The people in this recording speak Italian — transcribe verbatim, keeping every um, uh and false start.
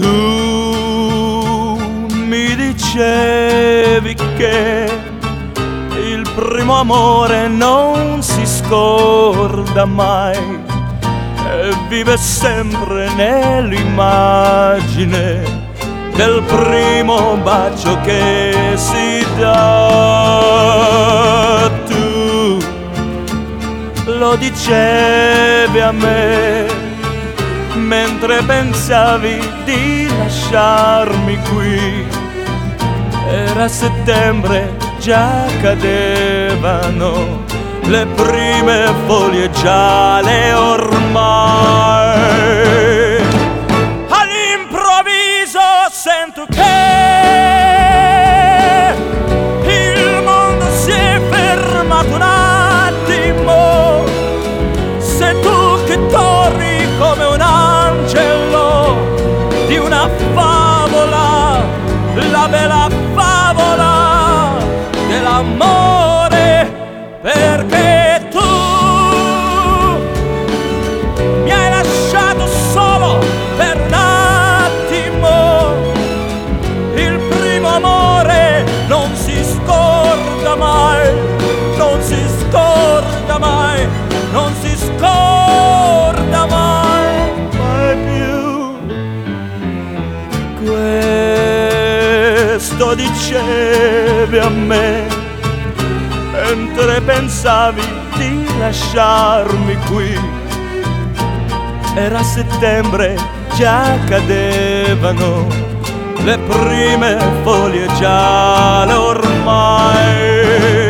Tu mi dicevi che il primo amore non si scorda mai e vive sempre nell'immagine del primo bacio che si dà. Tu lo dicevi a me mentre pensavi di lasciarmi qui. Era settembre, già cadevano le prime foglie gialle ormai. All'improvviso sento che il mondo si è fermato un attimo. Sei tu che torni come un angelo di una favola, la bella favola dell'amore, perché tu mi hai lasciato solo per un attimo. Il primo amore non si scorda mai, non si scorda mai, non si scorda mai, mai più. Questo dicevi a me mentre pensavi di lasciarmi qui. Era settembre, già cadevano le prime foglie gialle ormai.